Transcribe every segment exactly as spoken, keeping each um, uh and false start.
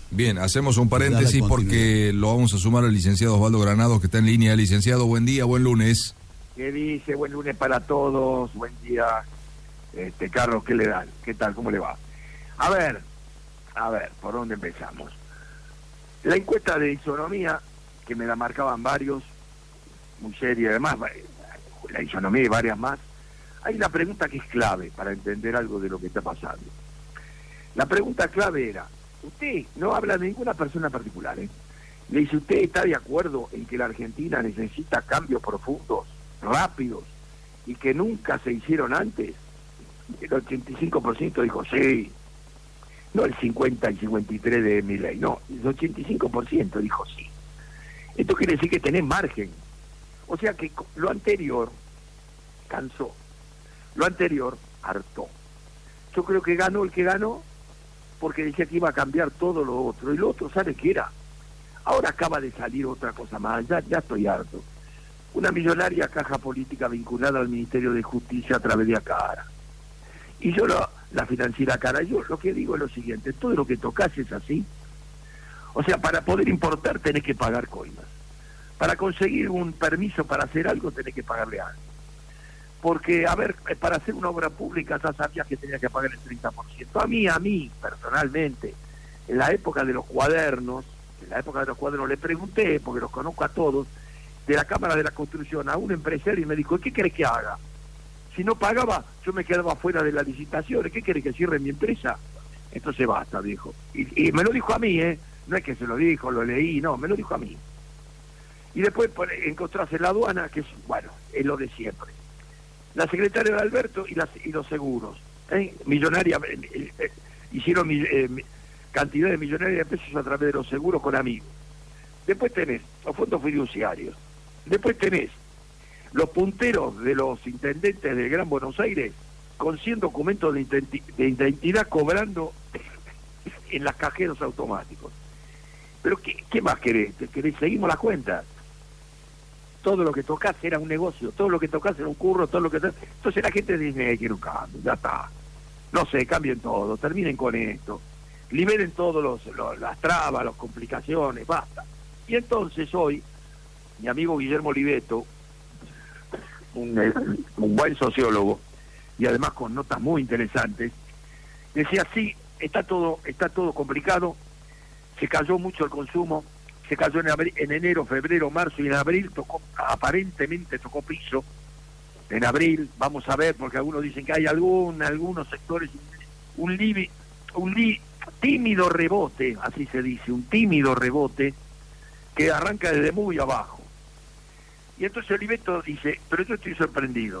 Bien, hacemos un paréntesis porque lo vamos a sumar al licenciado Osvaldo Granados, que está en línea. Licenciado, buen día, buen lunes. ¿Qué dice? Buen lunes para todos, buen día. Este, Carlos, ¿qué le dan? ¿Qué tal? ¿Cómo le va? A ver, a ver, ¿por dónde empezamos? La encuesta de isonomía, que me la marcaban varios, muy seria, además, la isonomía y varias más, hay una pregunta que es clave para entender algo de lo que está pasando. La pregunta clave era, usted no habla de ninguna persona particular, ¿eh? Le dice, ¿usted está de acuerdo en que la Argentina necesita cambios profundos, rápidos, y que nunca se hicieron antes? El ochenta y cinco por ciento dijo sí, no el cincuenta y cincuenta y tres de Milei, no, el ochenta y cinco por ciento dijo sí. Esto quiere decir que tenés margen. O sea que lo anterior cansó, lo anterior hartó. Yo creo que ganó el que ganó porque decía que iba a cambiar todo lo otro, y lo otro, ¿sabe qué era? Ahora acaba de salir otra cosa más, ya, ya estoy harto. Una millonaria caja política vinculada al Ministerio de Justicia a través de Acara. Y yo lo, la financiera Acara, yo lo que digo es lo siguiente, todo lo que tocas es así. O sea, para poder importar tenés que pagar coimas. Para conseguir un permiso para hacer algo tenés que pagarle algo. Porque, a ver, para hacer una obra pública ya sabías que tenía que pagar el treinta por ciento. A mí, a mí, personalmente, en la época de los cuadernos, en la época de los cuadernos le pregunté, porque los conozco a todos, de la Cámara de la Construcción, a un empresario, y me dijo, ¿qué querés que haga? Si no pagaba, yo me quedaba fuera de la licitación. ¿Qué querés que cierre mi empresa? Entonces basta, dijo. Y, y me lo dijo a mí, ¿eh? No es que se lo dijo, lo leí, no, me lo dijo a mí. Y después pues, encontrarse en la aduana, que es, bueno, es lo de siempre. La secretaria de Alberto y, las, y los seguros. ¿eh? Millonaria, eh, eh, hicieron eh, cantidad de millonarias de pesos a través de los seguros con amigos. Después tenés los fondos fiduciarios. Después tenés los punteros de los intendentes del Gran Buenos Aires con cien documentos de, identi de identidad cobrando en las cajeros automáticos. Pero ¿qué, qué más querés? ¿Querés? Seguimos las cuentas. Todo lo que tocás era un negocio, todo lo que tocás era un curro, todo lo que... Entonces la gente dice, eh, quiero un cambio, ya está. No sé, cambien todo, terminen con esto. Liberen todas los, los, las trabas, las complicaciones, basta. Y entonces hoy, mi amigo Guillermo Oliveto, un, un buen sociólogo, y además con notas muy interesantes, decía, sí, está todo, está todo complicado, se cayó mucho el consumo, se cayó en, abril, en enero, febrero, marzo, y en abril tocó, aparentemente tocó piso, en abril, vamos a ver, porque algunos dicen que hay algún, algunos sectores, un, libi, un li, tímido rebote, así se dice, un tímido rebote, que arranca desde muy abajo. Y entonces Oliveto dice, pero yo estoy sorprendido.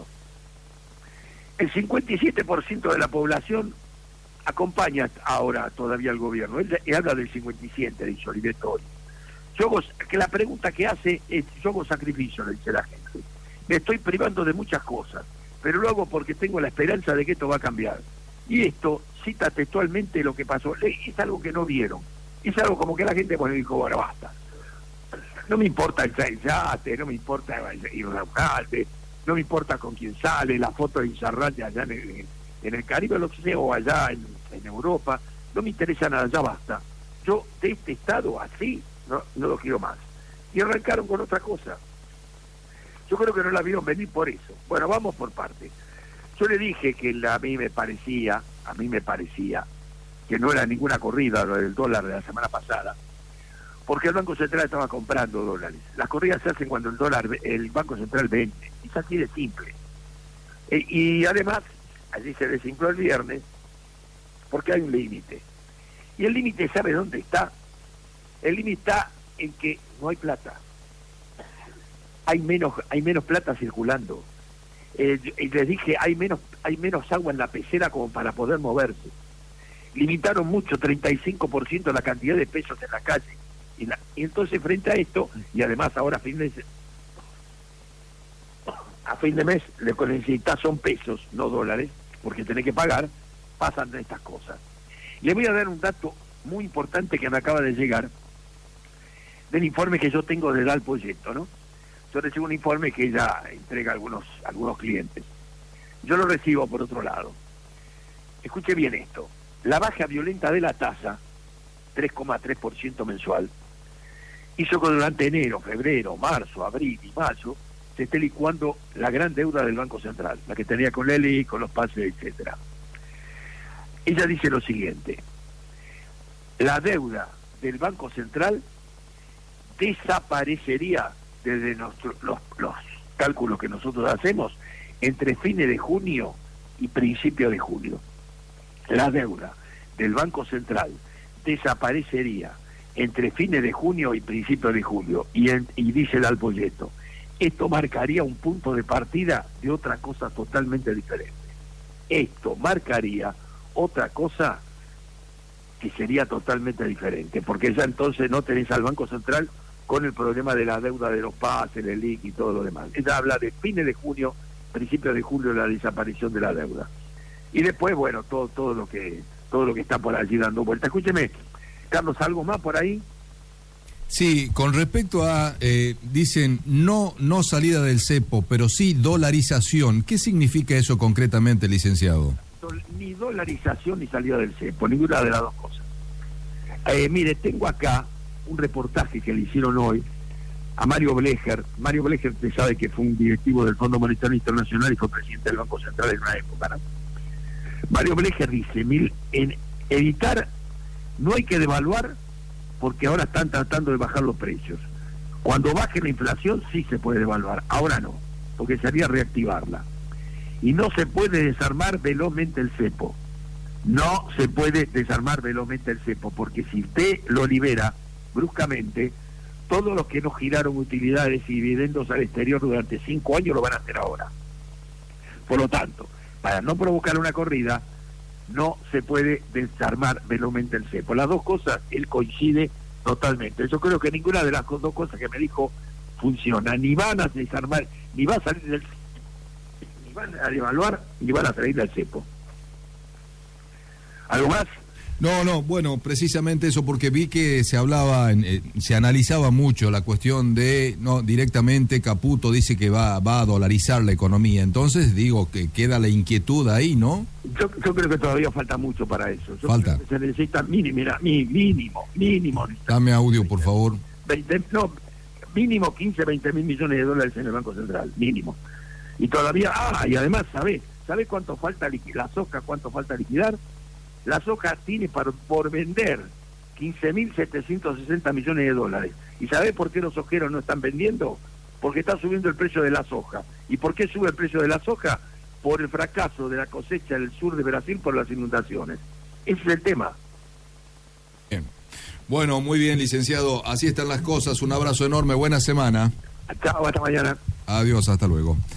El cincuenta y siete por ciento de la población acompaña ahora todavía al gobierno. Él, él habla del cincuenta y siete, dice Oliveto hoy. Yo hago, que la pregunta que hace es, yo hago sacrificio, le dice la gente. Me estoy privando de muchas cosas, pero lo hago porque tengo la esperanza de que esto va a cambiar. Y esto cita textualmente lo que pasó. Es algo que no vieron. Es algo como que la gente bueno, dijo, bueno, basta. No me importa el yate, no me importa ir a un alcalde, no me importa con quién sale, la foto de Insaurralde allá en el, en el Caribe, lo que sea, o allá en, en Europa, no me interesa nada, ya basta. Yo de este estado así, no, no lo quiero más. Y arrancaron con otra cosa. Yo creo que no la vieron venir por eso. Bueno, vamos por partes. Yo le dije que la, a mí me parecía, a mí me parecía, que no era ninguna corrida lo del dólar de la semana pasada, porque el Banco Central estaba comprando dólares. Las corridas se hacen cuando el dólar, el Banco Central vende. Es así de simple. E, y además, allí se desinfló el viernes, porque hay un límite. Y el límite, ¿sabe dónde está? El límite está en que no hay plata. Hay menos, hay menos plata circulando. Eh, y les dije, hay menos, hay menos agua en la pecera como para poder moverse. Limitaron mucho, treinta y cinco por ciento la cantidad de pesos en la calle. Y, la, y entonces frente a esto, y además ahora a fin de a fin de mes lo que necesitas son pesos, no dólares, porque tenés que pagar, pasan de estas cosas. Le voy a dar un dato muy importante que me acaba de llegar del informe que yo tengo de Dal Proyecto, ¿no? Yo recibo un informe que ella entrega a algunos, algunos clientes. Yo lo recibo por otro lado. Escuche bien esto. La baja violenta de la tasa tres coma tres por ciento mensual, hizo que durante enero, febrero, marzo, abril y mayo se esté licuando la gran deuda del Banco Central, la que tenía con Lely, con los pases, etcétera. Ella dice lo siguiente: la deuda del Banco Central desaparecería desde nuestro, los, los cálculos que nosotros hacemos entre fines de junio y principios de julio. La deuda del Banco Central desaparecería entre fines de junio y principios de julio, y, en, y dice el Alpoyeto, esto marcaría un punto de partida de otra cosa totalmente diferente. Esto marcaría otra cosa que sería totalmente diferente, porque ya entonces no tenés al Banco Central con el problema de la deuda de los pases, el I C y todo lo demás. Ella habla de fines de junio, principios de julio, la desaparición de la deuda. Y después, bueno, todo todo lo que todo lo que está por allí dando vuelta. Escúcheme, Carlos, ¿algo más por ahí? Sí, con respecto a, eh, dicen, no no salida del cepo, pero sí dolarización. ¿Qué significa eso concretamente, licenciado? Ni dolarización ni salida del cepo, ninguna de las dos cosas. Eh, mire, tengo acá un reportaje que le hicieron hoy a Mario Blecher. Mario Blecher, usted sabe que fue un directivo del Fondo Monetario Internacional y fue presidente del Banco Central en una época, ¿no? Mario Blecher dice, mil, en evitar, no hay que devaluar porque ahora están tratando de bajar los precios. Cuando baje la inflación sí se puede devaluar, ahora no, porque sería reactivarla. Y no se puede desarmar velozmente el cepo. No se puede desarmar velozmente el cepo, porque si usted lo libera bruscamente, todos los que no giraron utilidades y dividendos al exterior durante cinco años lo van a hacer ahora. Por lo tanto, para no provocar una corrida, no se puede desarmar velozmente el cepo. Las dos cosas, él coincide totalmente. Yo creo que ninguna de las dos cosas que me dijo funciona. Ni van a desarmar, ni va a salir del cepo, ni van a devaluar, ni van a salir del cepo. ¿Algo más? No, no, bueno, precisamente eso, porque vi que se hablaba, eh, se analizaba mucho la cuestión de, no, directamente Caputo dice que va, va a dolarizar la economía, entonces digo que queda la inquietud ahí, ¿no? Yo, yo creo que todavía falta mucho para eso. Yo falta. Creo que se necesita mínimo, mira, mínimo, mínimo. Dame audio, por favor. veinte, no, mínimo quince, veinte mil millones de dólares en el Banco Central, mínimo. Y todavía, ah, y además, ¿sabés? ¿Sabés cuánto falta liquidar? La soja, ¿cuánto falta liquidar? La soja tiene por, por vender quince mil setecientos sesenta millones de dólares. ¿Y sabés por qué los sojeros no están vendiendo? Porque está subiendo el precio de la soja. ¿Y por qué sube el precio de la soja? Por el fracaso de la cosecha del sur de Brasil por las inundaciones. Ese es el tema. Bien. Bueno, muy bien, licenciado. Así están las cosas. Un abrazo enorme. Buena semana. Chao, hasta mañana. Adiós, hasta luego.